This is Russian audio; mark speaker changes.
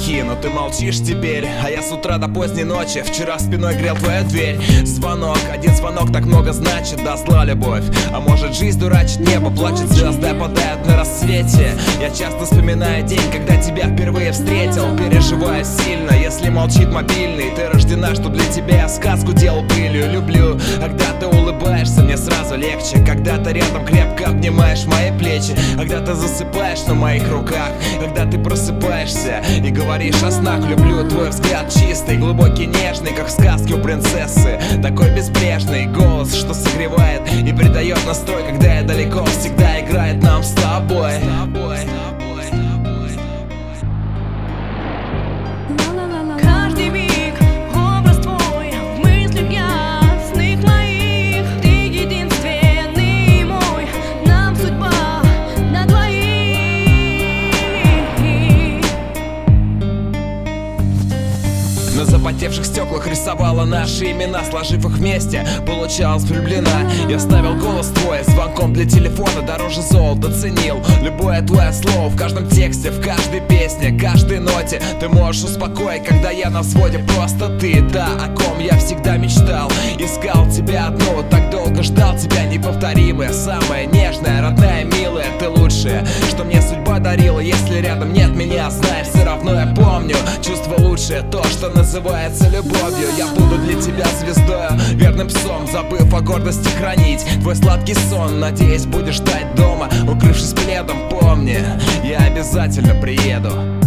Speaker 1: стихи, но ты молчишь теперь. А я с утра до поздней ночи вчера спиной грел твою дверь. Звонок, один звонок так много значит. Да, зла любовь, а может жизнь дурачит небо. Плачет звезды, опадают на рассвете. Я часто вспоминаю день, когда тебя впервые встретил. Переживаю сильно, если молчит мобильный. Ты рождена, чтоб для тебя я сказку делал пылью. Люблю, когда ты улыбаешься, мне сразу легче. Когда ты рядом крепко обнимаешь мои плечи. Когда ты засыпаешь на моих руках. Когда ты просыпаешься и говоришь о снах. Люблю твой взгляд чистый, глубокий, нежный, как в сказке у принцессы. Такой безбрежный голос, что согревает и придает настрой, когда я далеко, всегда играет нам с тобой.
Speaker 2: Каждый миг образ твой в мыслях ясных моих. Ты единственный мой, нам судьба на двоих.
Speaker 1: На запотевших стеклах рисовала наши имена. Сложив их вместе, получалась влюблена. Я ставил голос твой звонком для телефона. Дороже золота ценил любое твое слово. В каждом тексте, в каждой песне, каждой ноте. Ты можешь успокоить, когда я на взводе. Просто ты, та, о ком я всегда мечтал. Искал тебя одну, так долго ждал тебя. Неповторимая, самая нежная, родная, милая. Ты лучшая, что мне судьба дарила. Если рядом нет меня, знаешь, все равно я помню. Чувство лучшее, то, что называется любовью. Я буду для тебя звездою, верным псом, забыв о гордости хранить твой сладкий сон. Надеюсь, будешь ждать дома, укрывшись пледом. Помни, я обязательно приеду.